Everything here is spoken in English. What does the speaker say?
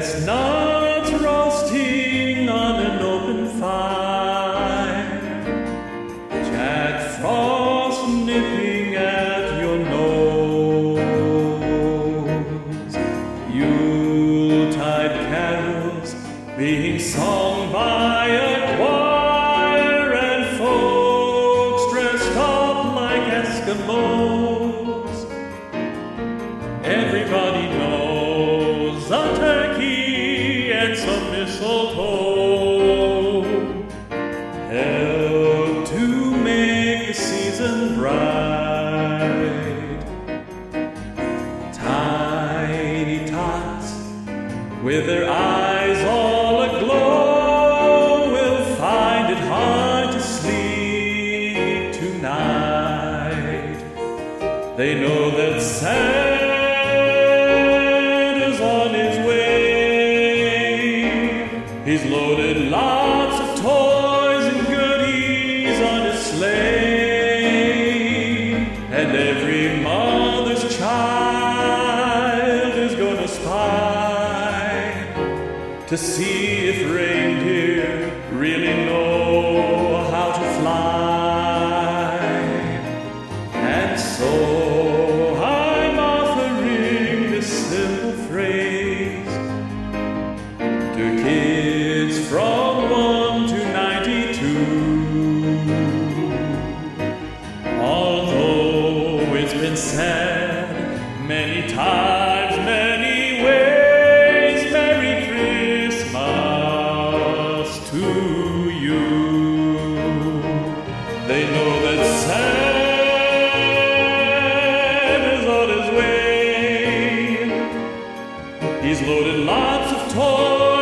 chestnuts roasting on an open fire, Jack Frost nipping at your nose, Yuletide carols being sung by a choir, and folks dressed up like Eskimos. Everybody knows a turkey and some mistletoe help to make the season bright. Tiny tots with their eyes all aglow will find it hard to sleep tonight. They know that Santa's on his way. He's loaded lots of toys and goodies on his sleigh, and every mother's child is gonna spy to see if reindeer really know how to fly. And so I'm offering this simple phrase to kids from 1 to 92. Although it's been said many times, many ways, Merry Christmas to you. They know that Santa's on his way. He's loaded lots of toys